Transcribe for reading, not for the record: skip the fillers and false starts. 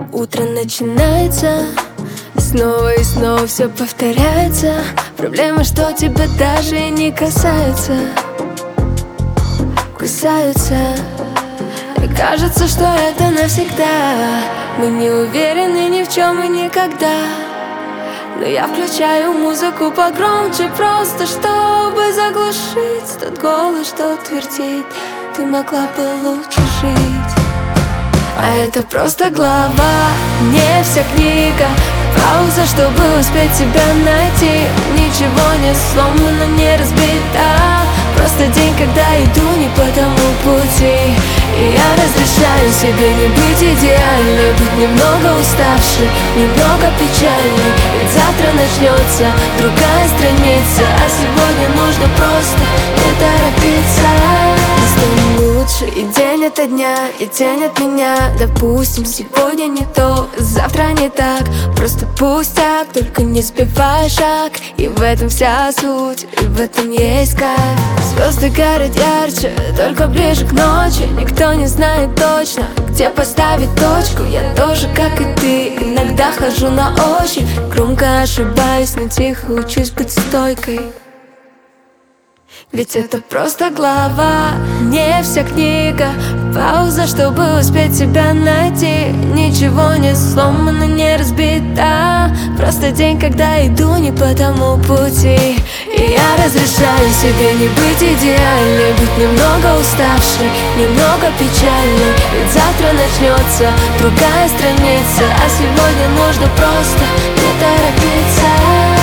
Утро начинается, снова и снова все повторяется. Проблемы, что тебя даже не касаются, кусаются. И кажется, что это навсегда. Мы не уверены ни в чем и никогда. Но я включаю музыку погромче, просто чтобы заглушить тот голос, что твердит: ты могла бы лучше жить. А это просто глава, не вся книга. Пауза, чтобы успеть тебя найти. Ничего не сломано, не разбито. Просто день, когда иду не по тому пути. И я разрешаю себе не быть идеальной, быть немного уставшей, немного печальной. Ведь завтра начнется другая страница, а сегодня нужно просто не торопиться. Мы станем лучше и день ото дня, и тень от меня. Допустим, сегодня не то, завтра не так. Просто пустяк, только не сбивай шаг. И в этом вся суть, и в этом есть кайф. Звезды горят ярче, только ближе к ночи. Никто не знает точно, где поставить точку. Я тоже, как и ты, иногда хожу на ощупь. Громко ошибаюсь, но тихо учусь быть стойкой. Ведь это просто глава, не вся книга. Пауза, чтобы успеть тебя найти. Ничего не сломано, не разбито. Просто день, когда иду не по тому пути. И я разрешаю себе не быть идеальной, быть немного уставшей, немного печальной. Ведь завтра начнется другая страница, а сегодня нужно просто не торопиться.